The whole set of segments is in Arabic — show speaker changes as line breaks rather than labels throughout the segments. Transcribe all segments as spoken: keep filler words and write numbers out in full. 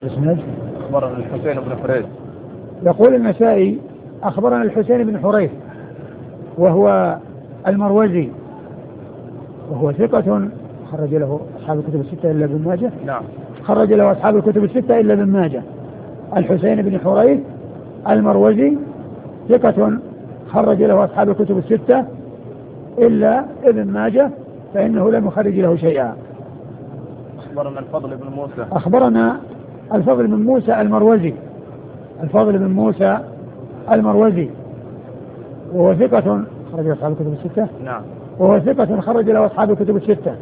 اسمه
أخبرنا الحسين بن حريث.
يقول النسائي أخبرنا الحسين بن حريث وهو المروزي وهو ثقة خرج له أصحاب الكتب الستة إلا ابن ماجه.
نعم.
خرج له أصحاب الكتب الستة إلا ابن ماجه. الحسين بن حريث المروزي ثقة خرج له أصحاب الكتب الستة إلا ابن ماجه فإنه لم يخرج له شيئا.
أخبرنا الفضل بن موسى.
أخبرنا الفضل بن موسى المروزي الفضل بن موسى المروزي وهو ثقة خرج له أصحاب الكتب الستة.
نعم.
وهو ثقة خرج له أصحاب الكتب الستة.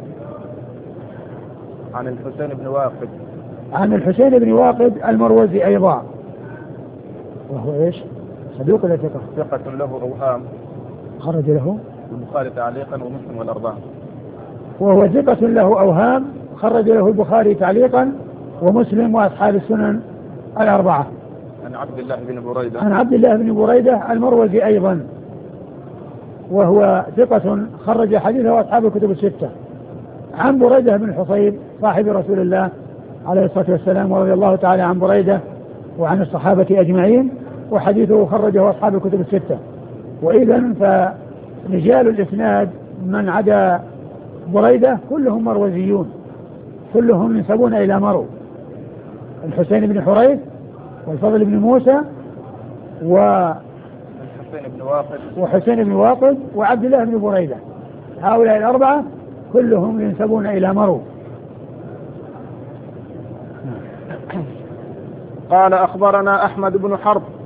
عن الحسين بن واقد.
عن الحسين بن واقد المروزي أيضا وهو إيش؟ صدوق ولا ثقة؟
ثقة له أوهام.
خرج له
البخاري تعليقا ومسلم والأربعة.
وهو ثقة له أوهام خرج له البخاري تعليقا ومسلم وأصحاب السنن الأربعة.
عن عبد الله بن بريدة.
عن عبد الله بن بريدة المروزي أيضا وهو ثقة خرج حديثه أصحاب الكتب الستة. عن بريدة بن الحصيب صاحب رسول الله عليه الصلاة والسلام ورضي الله تعالى عن بريدة وعن الصحابة أجمعين وحديثه خرجه أصحاب الكتب الستة. وإذن فرجال الإسناد من عدا بريدة كلهم مروزيون كلهم ينسبون إلى مرو. الحسين بن حريث والفضل بن موسى و
الحسين بن واقد
وحسين بن واقد وعبد الله بن بريدة هؤلاء الأربعة كلهم ينسبون إلى مرو.
قال أخبرنا أحمد بن حرب